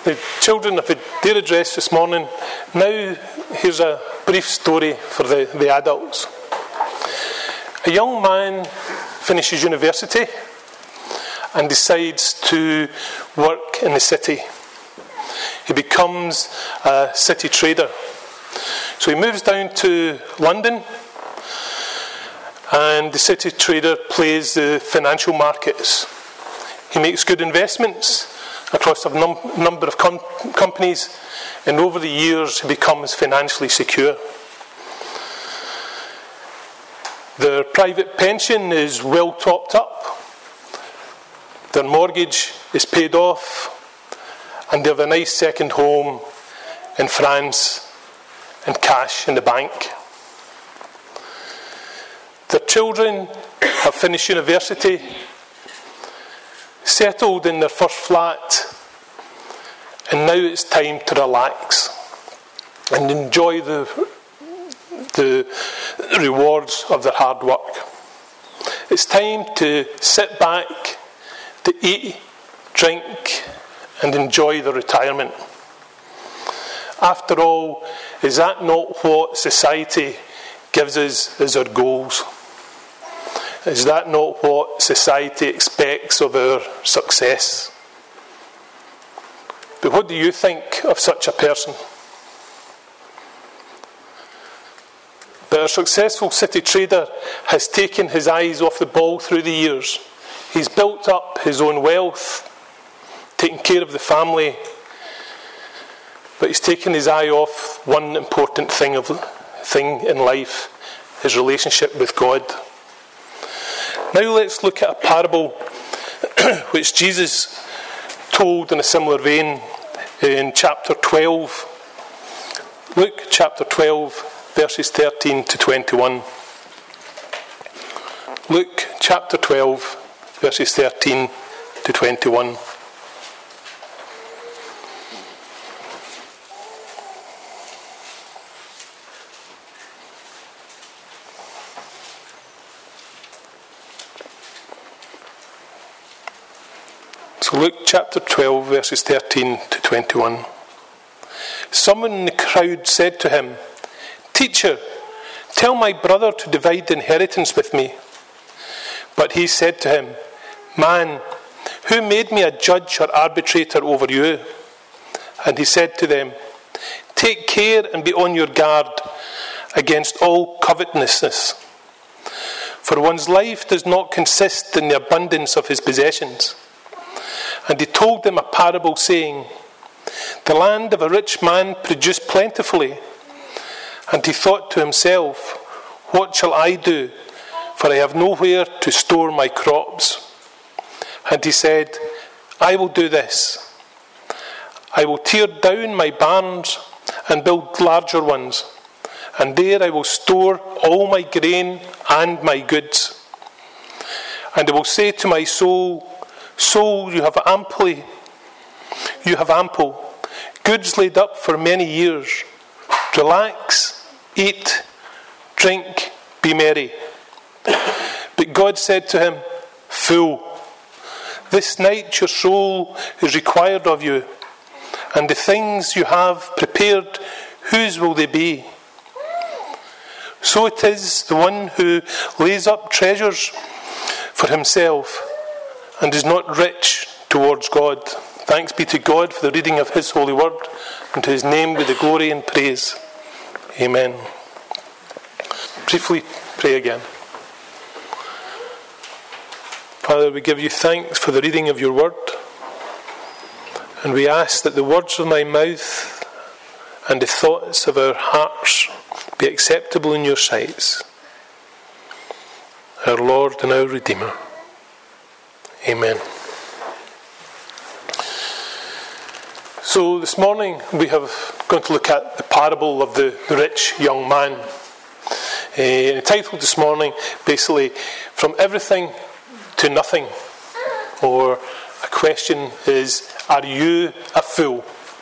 the children have had their address this morning. Now, here's a brief story for the adults. A young man finishes university and decides to work in the city. He becomes a city trader. So he moves down to London, and the city trader plays the financial markets. He makes good investments across a number of companies, and over the years he becomes financially secure. Their private pension is well topped up. Their mortgage is paid off, and they have a nice second home in France and cash in the bank. Their children have finished university, settled in their first flat, and now it's time to relax and enjoy the rewards of their hard work. It's time to sit back, to eat, drink, and enjoy their retirement. After all, is that not what society gives us as our goals? Is that not what society expects of our success? But what do you think of such a person? But our successful city trader has taken his eyes off the ball through the years. He's built up his own wealth, taken care of the family, but he's taken his eye off one important thing in life, his relationship with God. Now let's look at a parable which Jesus told in a similar vein in chapter 12. Luke chapter 12, verses 13 to 21. Luke chapter 12, verses 13 to 21. So Luke chapter 12, verses 13 to 21. Someone in the crowd said to him, "Teacher, tell my brother to divide the inheritance with me." But he said to him, "Man, who made me a judge or arbitrator over you?" And he said to them, "Take care and be on your guard against all covetousness. For one's life does not consist in the abundance of his possessions." And he told them a parable, saying, "The land of a rich man produced plentifully. And he thought to himself, 'What shall I do? For I have nowhere to store my crops.' And he said, 'I will do this. I will tear down my barns and build larger ones, and there I will store all my grain and my goods. And I will say to my soul, Soul, you have ample, goods laid up for many years. Relax, eat, drink, be merry.' But God said to him, 'Fool, this night your soul is required of you, and the things you have prepared, whose will they be? So it is the one who lays up treasures for himself and is not rich towards God.'" Thanks be to God for the reading of his holy word, and to his name be the glory and praise. Amen. Briefly pray again. Father, we give you thanks for the reading of your word, and we ask that the words of my mouth and the thoughts of our hearts be acceptable in your sight, our Lord and our Redeemer. Amen. So this morning we are going to look at the parable of the rich young man. Entitled this morning, basically, "From Everything to Nothing." Or a question is, are you a fool?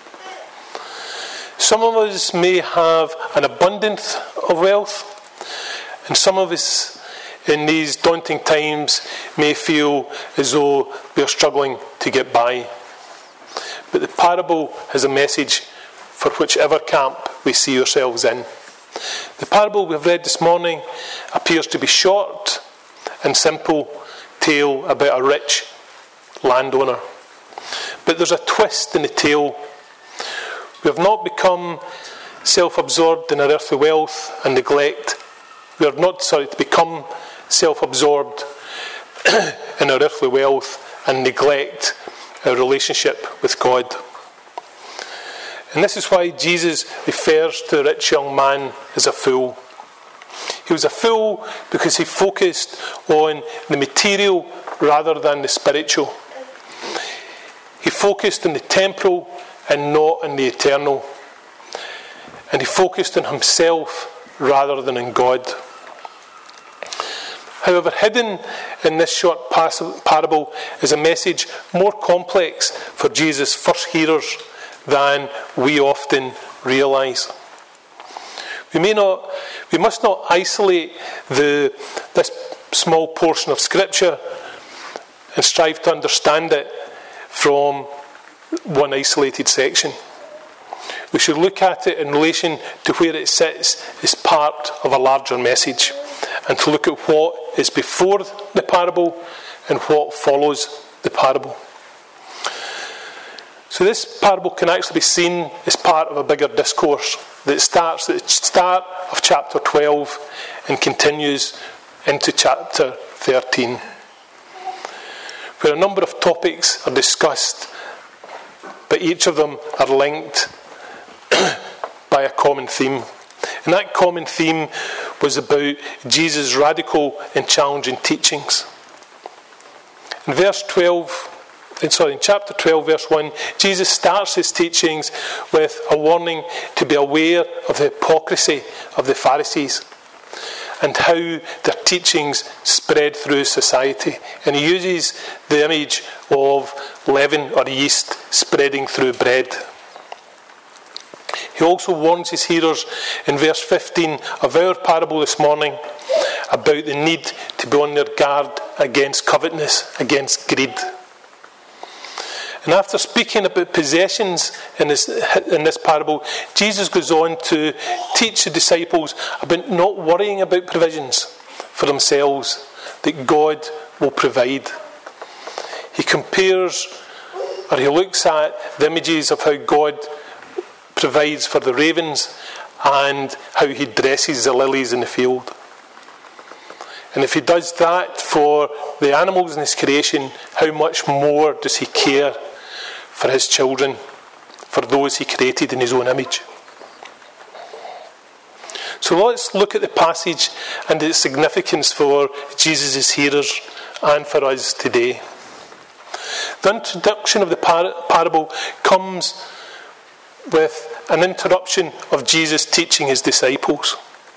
Some of us may have an abundance of wealth, and some of us in these daunting times may feel as though we are struggling to get by. but the parable has a message for whichever camp we see ourselves in. The parable we've read this morning appears to be short and simple tale about a rich landowner. But there's a twist in the tale. We have not become self-absorbed in our earthly wealth and neglect. We are not to become self-absorbed in our earthly wealth and neglect our relationship with God. And this is why Jesus refers to the rich young man as a fool. He was a fool because he focused on the material rather than the spiritual. He focused on the temporal and not on the eternal. And he focused on himself rather than on God. However, hidden in this short parable is a message more complex for Jesus' first hearers than we often realise. We must not isolate this small portion of Scripture and strive to understand it from one isolated section. We should look at it in relation to where it sits as part of a larger message, and to look at what is before the parable and what follows the parable. So this parable can actually be seen as part of a bigger discourse that starts at the start of chapter 12 and continues into chapter 13, where a number of topics are discussed, but each of them are linked by a common theme. And that common theme was about Jesus' radical and challenging teachings. In chapter 12, verse 1, Jesus starts his teachings with a warning to be aware of the hypocrisy of the Pharisees and how their teachings spread through society. And he uses the image of leaven or yeast spreading through bread. He also warns his hearers in verse 15 of our parable this morning about the need to be on their guard against covetousness, against greed. And after speaking about possessions in this parable, Jesus goes on to teach the disciples about not worrying about provisions for themselves, that God will provide. He compares, or he looks at the images of how God provides for the ravens and how he dresses the lilies in the field. And if he does that for the animals in his creation, how much more does he care for his children, for those he created in his own image? So let's look at the passage and its significance for Jesus' hearers and for us today. The introduction of the parable comes with an interruption of Jesus teaching his disciples.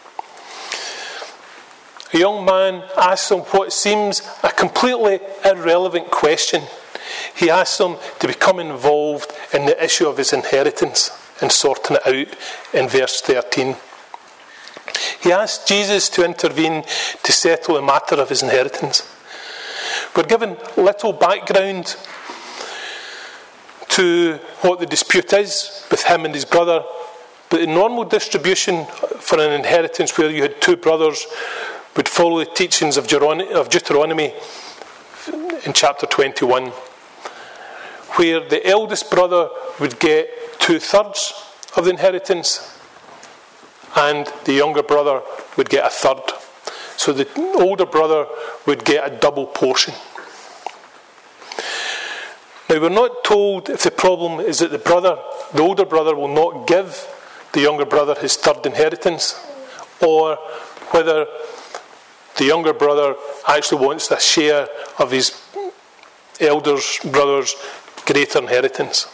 A young man asks them what seems a completely irrelevant question. He asks them to become involved in the issue of his inheritance and sorting it out in verse 13. He asks Jesus to intervene to settle the matter of his inheritance. We're given little background to what the dispute is with him and his brother, but the normal distribution for an inheritance where you had two brothers would follow the teachings of Deuteronomy in chapter 21, where the eldest brother would get 2/3 of the inheritance and the younger brother would get 1/3. So the older brother would get a double portion. Now, we're not told if the problem is that the older brother will not give the younger brother his third inheritance, or whether the younger brother actually wants a share of his elder brother's greater inheritance.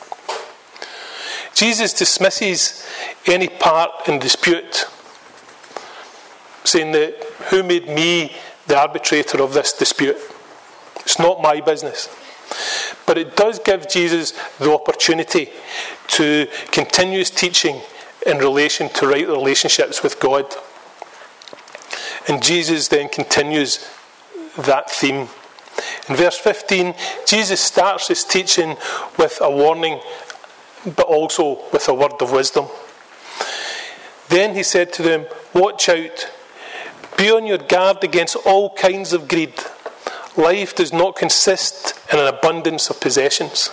Jesus dismisses any part in dispute, saying that, who made me the arbitrator of this dispute? It's not my business. But it does give Jesus the opportunity to continue his teaching in relation to right relationships with God. And Jesus then continues that theme In verse 15, Jesus starts his teaching with a warning, but also with a word of wisdom. Then he said to them, "Watch out. Be on your guard against all kinds of greed. Life does not consist in an abundance of possessions."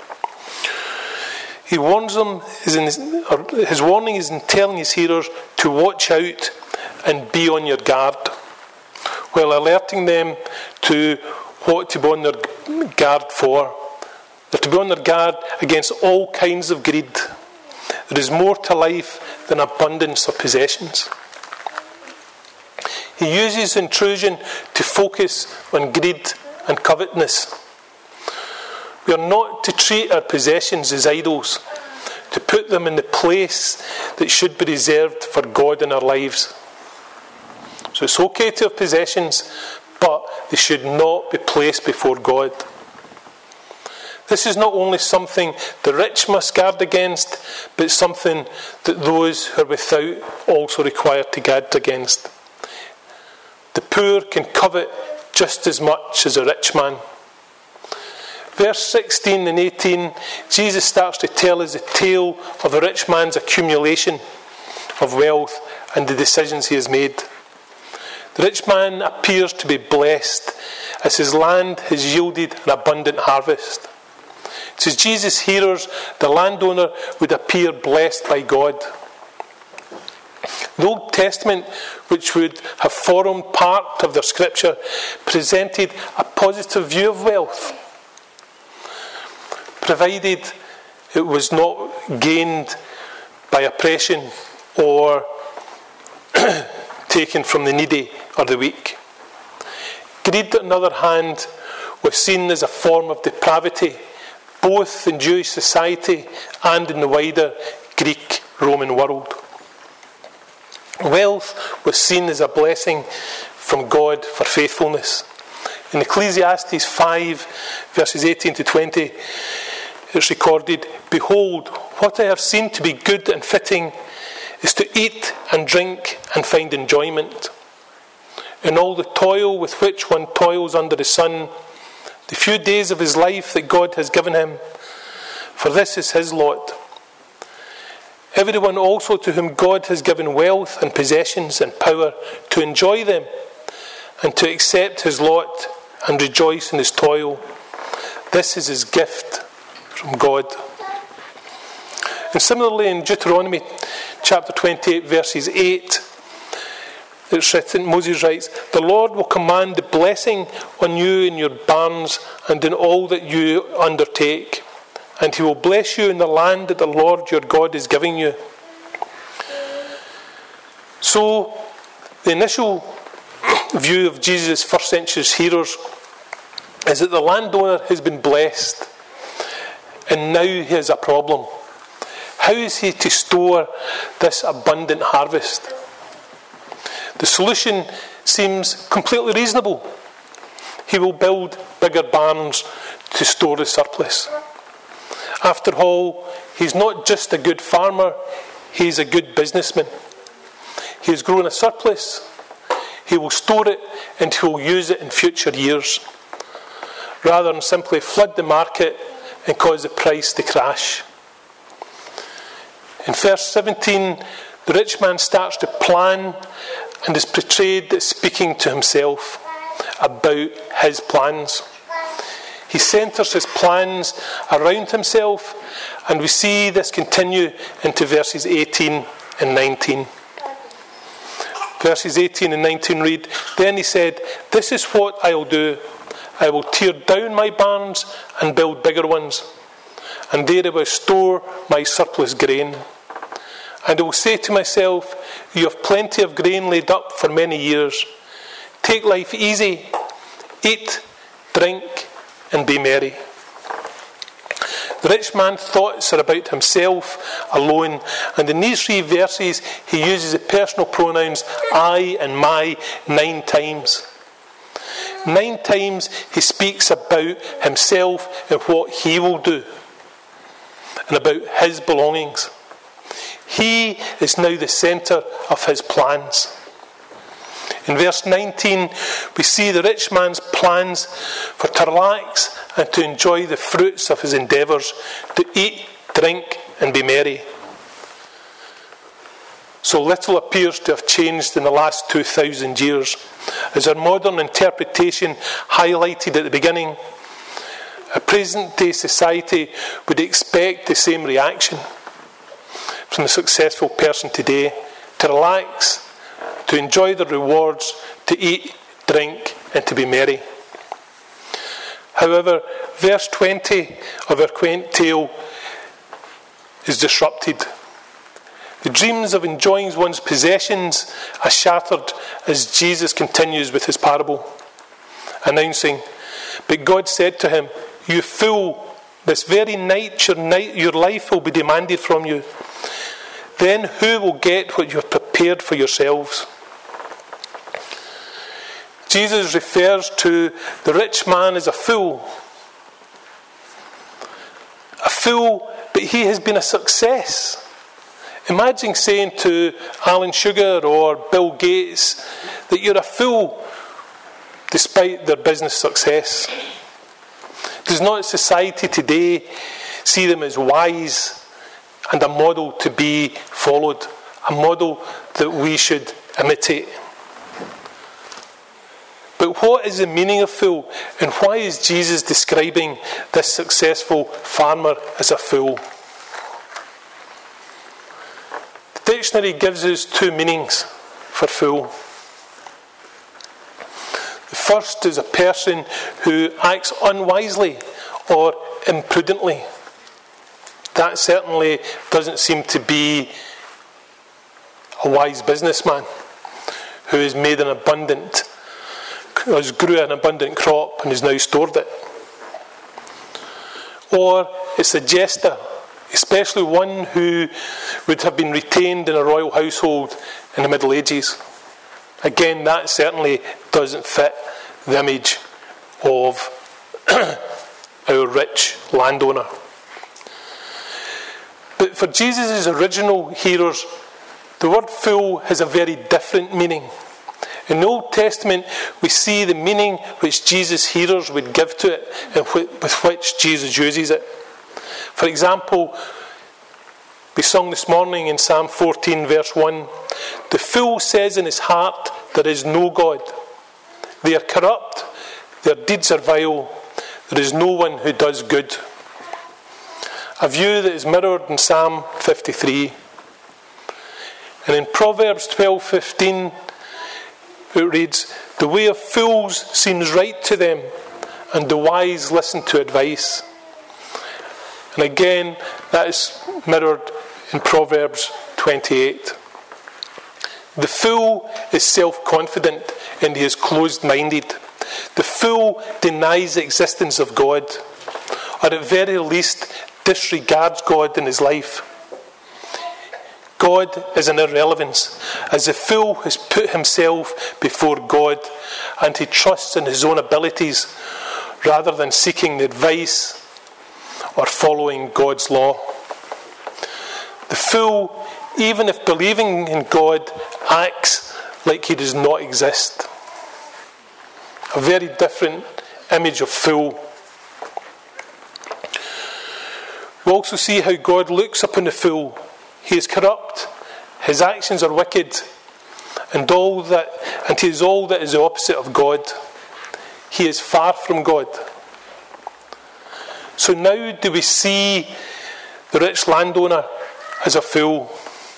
He warns them, his warning is in telling his hearers to watch out and be on your guard, while alerting them to what to be on their guard for. They're to be on their guard against all kinds of greed. There is more to life than abundance of possessions. He uses intrusion to focus on greed and covetousness. We are not to treat our possessions as idols, to put them in the place that should be reserved for God in our lives. So it's okay to have possessions, but they should not be placed before God. This is not only something the rich must guard against, but something that those who are without also require to guard against. The poor can covet just as much as a rich man. Verse 16 and 18, Jesus starts to tell us the tale of the rich man's accumulation of wealth and the decisions he has made. The rich man appears to be blessed as his land has yielded an abundant harvest. To Jesus' hearers, the landowner would appear blessed by God. The Old Testament, which would have formed part of their scripture, presented a positive view of wealth, provided it was not gained by oppression or taken from the needy or the weak. Greed, on the other hand, was seen as a form of depravity, both in Jewish society and in the wider Greek-Roman world. Wealth was seen as a blessing from God for faithfulness. In Ecclesiastes 5, verses 18 to 20, it's recorded, "Behold, what I have seen to be good and fitting is to eat and drink and find enjoyment. In all the toil with which one toils under the sun, the few days of his life that God has given him, for this is his lot. Everyone also to whom God has given wealth and possessions and power to enjoy them and to accept his lot and rejoice in his toil, this is his gift from God." And similarly in Deuteronomy chapter 28 verses 8, it's written, Moses writes, "The Lord will command the blessing on you in your barns and in all that you undertake, and he will bless you in the land that the Lord your God is giving you." So, the initial view of Jesus' first century hearers is that the landowner has been blessed, and now he has a problem. How is he to store this abundant harvest? The solution seems completely reasonable. He will build bigger barns to store the surplus. After all, he's not just a good farmer, he's a good businessman. He has grown a surplus, he will store it and he will use it in future years, rather than simply flood the market and cause the price to crash. In verse 17, the rich man starts to plan and is portrayed as speaking to himself about his plans. He centres his plans around himself, and we see this continue into verses 18 and 19. Verses 18 and 19 read, "Then he said, 'This is what I'll do. I will tear down my barns and build bigger ones, and there I will store my surplus grain. And I will say to myself, you have plenty of grain laid up for many years. Take life easy, eat, drink, and be merry.'" The rich man's thoughts are about himself alone, and in these 3 verses he uses the personal pronouns I and my 9 times. 9 times he speaks about himself and what he will do, and about his belongings. He is now the centre of his plans. In verse 19, we see the rich man's plans for to relax and to enjoy the fruits of his endeavours, to eat, drink, and be merry. So little appears to have changed in the last 2,000 years. As our modern interpretation highlighted at the beginning, a present-day society would expect the same reaction from the successful person today: to relax, to enjoy the rewards, to eat, drink, and to be merry. However, verse 20 of our quaint tale is disrupted. The dreams of enjoying one's possessions are shattered as Jesus continues with his parable, announcing, "But God said to him, 'You fool, this very night your life will be demanded from you. Then who will get what you have prepared for yourselves?'" Jesus refers to the rich man as a fool. A fool, but he has been a success. Imagine saying to Alan Sugar or Bill Gates that you're a fool despite their business success. Does not society today see them as wise and a model to be followed, a model that we should imitate? But what is the meaning of fool, and why is Jesus describing this successful farmer as a fool? The dictionary gives us two meanings for fool. The first is a person who acts unwisely or imprudently. That certainly doesn't seem to be a wise businessman who has grew an abundant crop and has now stored it. Or it's a jester, especially one who would have been retained in a royal household in the Middle Ages. Again, that certainly doesn't fit the image of our rich landowner. But for Jesus' original hearers, the word fool has a very different meaning. In the Old Testament, we see the meaning which Jesus' hearers would give to it and with which Jesus uses it. For example, we sung this morning in Psalm 14, verse 1, "The fool says in his heart, there is no God. They are corrupt, their deeds are vile, there is no one who does good." A view that is mirrored in Psalm 53. And in Proverbs 12:15, it reads, "The way of fools seems right to them, and the wise listen to advice." And again, that is mirrored in Proverbs 28. The fool is self-confident and he is closed-minded. The fool denies the existence of God, or at very least disregards God in his life. God is an irrelevance, as the fool has put himself before God and he trusts in his own abilities rather than seeking the advice or following God's law. The fool, even if believing in God, acts like he does not exist. A very different image of fool. We also see how God looks upon the fool. He is corrupt, his actions are wicked, and he is all that is the opposite of God. He is far from God. So now do we see the rich landowner as a fool?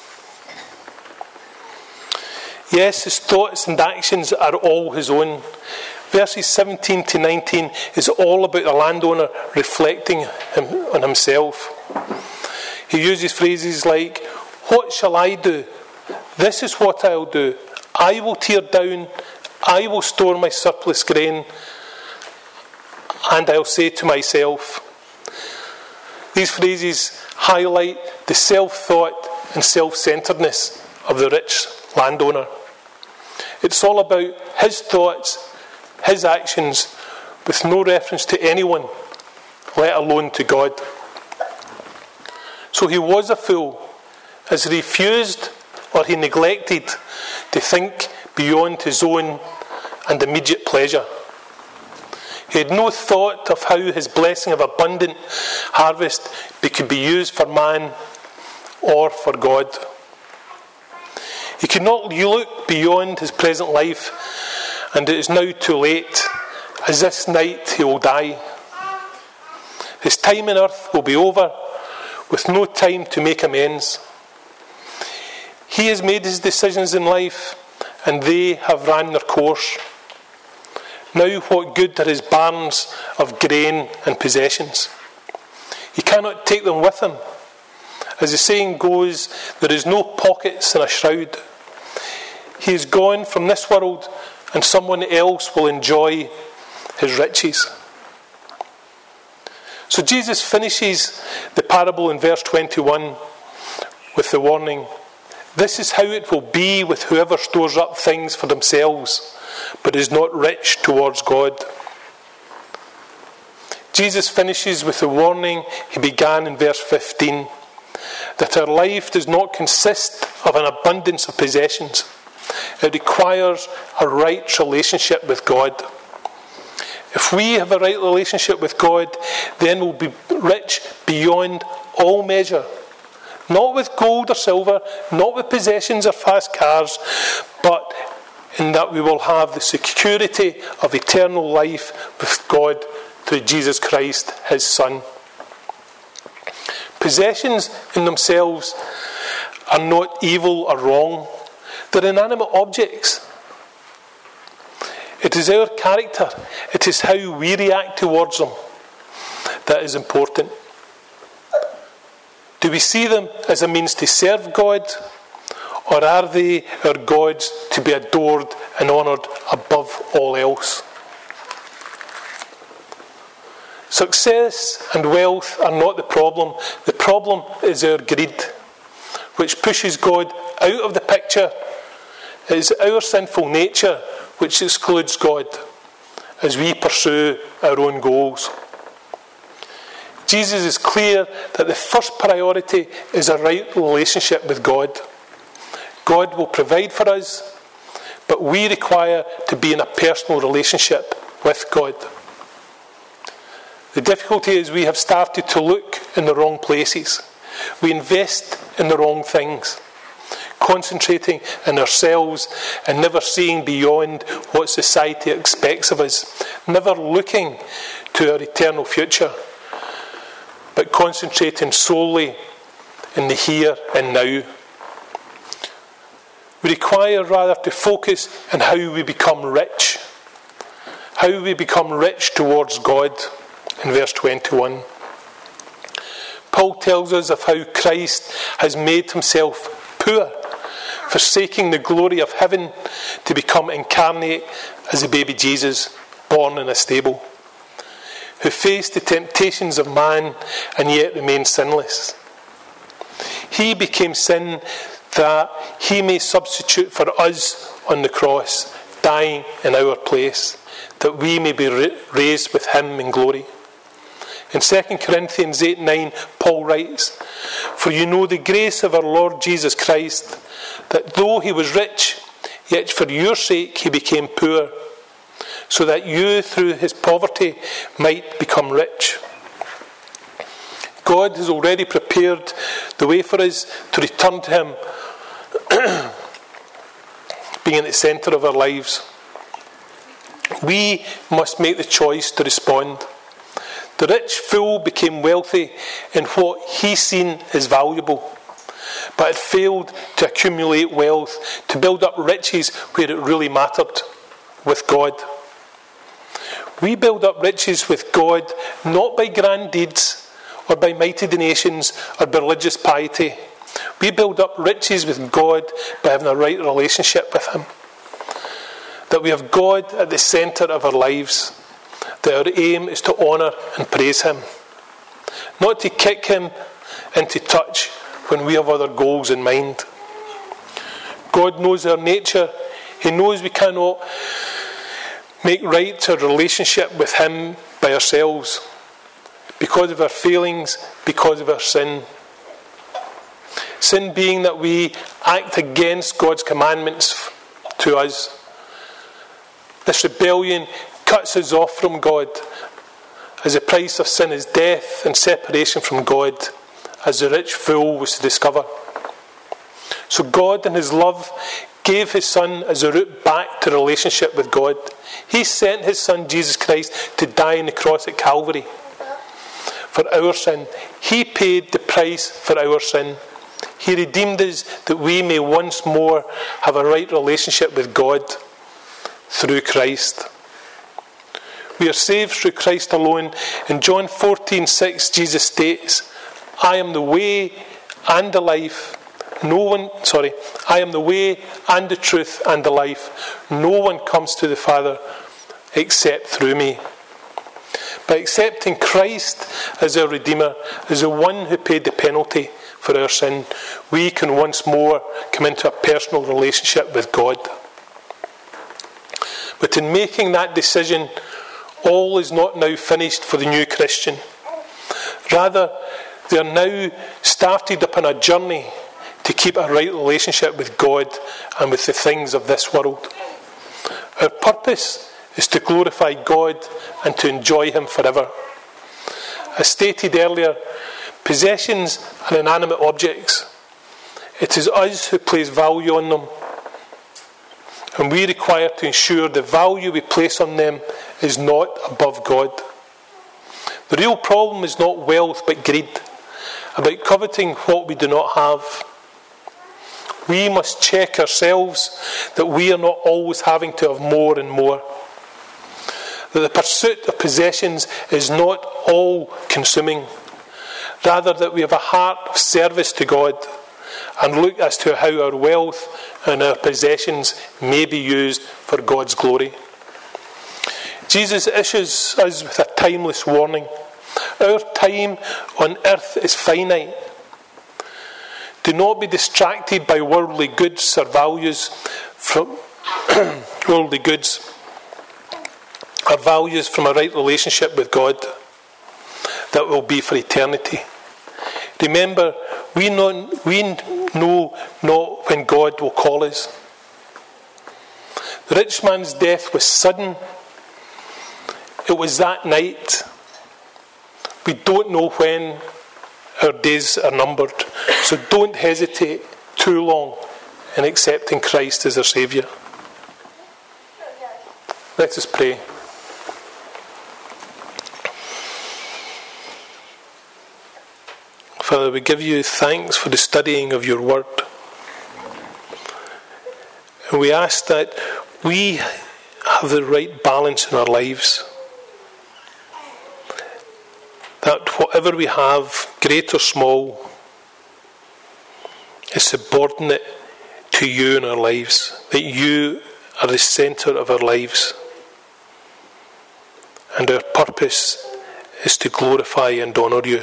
Yes, his thoughts and actions are all his own. Verses 17 to 19 is all about the landowner reflecting on himself. He uses phrases like, "What shall I do? This is what I'll do. I will tear down, I will store my surplus grain, and I'll say to myself." These phrases highlight the self-thought and self-centeredness of the rich landowner. It's all about his thoughts, his actions, with no reference to anyone, let alone to God. So he was a fool, as he refused or he neglected to think beyond his own and immediate pleasure. He had no thought of how his blessing of abundant harvest could be used for man or for God. He could not look beyond his present life, and it is now too late, as this night he will die. His time on earth will be over, with no time to make amends. He has made his decisions in life, and they have ran their course. Now what good are his barns of grain and possessions? He cannot take them with him. As the saying goes, there is no pockets in a shroud. He is gone from this world, and someone else will enjoy his riches. So Jesus finishes the parable in verse 21 with the warning, "This is how it will be with whoever stores up things for themselves, but is not rich towards God." Jesus finishes with the warning he began in verse 15, that our life does not consist of an abundance of possessions. It requires a right relationship with God. If we have a right relationship with God, then we'll be rich beyond all measure. Not with gold or silver, not with possessions or fast cars, but in that we will have the security of eternal life with God through Jesus Christ, his Son. Possessions in themselves are not evil or wrong. They're inanimate objects. It is our character, it is how we react towards them that is important. Do we see them as a means to serve God, or are they our gods to be adored and honoured above all else? Success and wealth are not the problem. The problem is our greed, which pushes God out of the picture. It is our sinful nature which excludes God as we pursue our own goals. Jesus is clear that the first priority is a right relationship with God. God will provide for us, but we require to be in a personal relationship with God. The difficulty is we have started to look in the wrong places. We invest in the wrong things, concentrating on ourselves and never seeing beyond what society expects of us, never looking to our eternal future, but concentrating solely in the here and now. We require rather to focus on how we become rich, how we become rich towards God in verse 21. Paul tells us of how Christ has made himself poor, forsaking the glory of heaven to become incarnate as a baby Jesus born in a stable, who faced the temptations of man and yet remained sinless. He became sin that he may substitute for us on the cross, dying in our place, that we may be raised with him in glory. In 2 Corinthians 8:9, Paul writes, "For you know the grace of our Lord Jesus Christ, that though he was rich, yet for your sake he became poor, so that you through his poverty might become rich." God has already prepared the way for us to return to him, being at the centre of our lives. We must make the choice to respond. The rich fool became wealthy in what he seen as valuable, but had failed to accumulate wealth, to build up riches where it really mattered, with God. We build up riches with God not by grand deeds or by mighty donations or by religious piety. We build up riches with God by having a right relationship with him. That we have God at the centre of our lives. That our aim is to honour and praise him. Not to kick him into touch when we have other goals in mind. God knows our nature. He knows we cannot make right our relationship with him by ourselves, because of our failings, because of our sin. Sin being that we act against God's commandments to us. This rebellion cuts us off from God, as the price of sin is death and separation from God, as the rich fool was to discover. So God in his love gave his Son as a route back to relationship with God. He sent his Son Jesus Christ to die on the cross at Calvary for our sin. He paid the price for our sin. He redeemed us that we may once more have a right relationship with God through Christ. We are saved through Christ alone. In John 14:6, Jesus states, I am the way and the life. I am the way and the truth and the life. No one comes to the Father except through me. By accepting Christ as our Redeemer, as the one who paid the penalty for our sin, we can once more come into a personal relationship with God. But in making that decision, all is not now finished for the new Christian. Rather, they are now started upon a journey to keep a right relationship with God and with the things of this world. Our purpose is to glorify God and to enjoy him forever. As stated earlier, possessions are inanimate objects. It is us who place value on them, and we require to ensure the value we place on them is not above God. The real problem is not wealth but greed, about coveting what we do not have. We must check ourselves that we are not always having to have more and more. That the pursuit of possessions is not all-consuming. Rather, that we have a heart of service to God and look as to how our wealth and our possessions may be used for God's glory. Jesus issues us with a timeless warning. Our time on earth is finite. Do not be distracted by worldly goods or values from worldly goods or values from a right relationship with God that will be for eternity. Remember, we know not when God will call us. The rich man's death was sudden. It was that night. We don't know when our days are numbered. So don't hesitate too long in accepting Christ as our Saviour. Let us pray. Father, we give you thanks for the studying of your word. And we ask that we have the right balance in our lives. That whatever we have, great or small, is subordinate to you in our lives. That you are the centre of our lives. And our purpose is to glorify and honour you.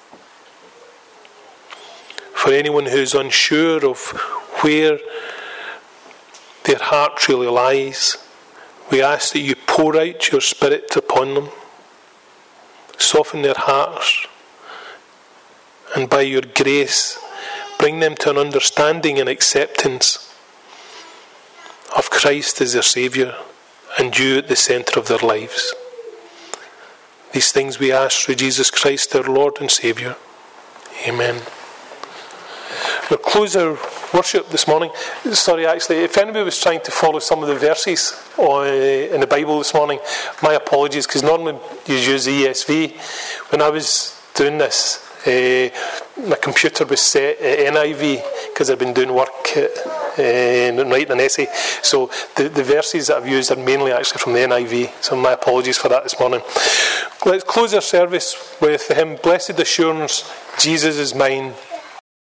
For anyone who is unsure of where their heart truly lies, we ask that you pour out your Spirit upon them. Soften their hearts, and by your grace bring them to an understanding and acceptance of Christ as their Saviour and you at the centre of their lives. These things we ask through Jesus Christ, our Lord and Saviour. Amen. We'll close our worship this morning. If anybody was trying to follow some of the verses in the Bible this morning, my apologies, because normally you use the ESV. When I was doing this, my computer was set at NIV because I've been doing work and writing an essay. So the verses that I've used are mainly actually from the NIV. So my apologies for that this morning. Let's close our service with the hymn, Blessed Assurance, Jesus is Mine.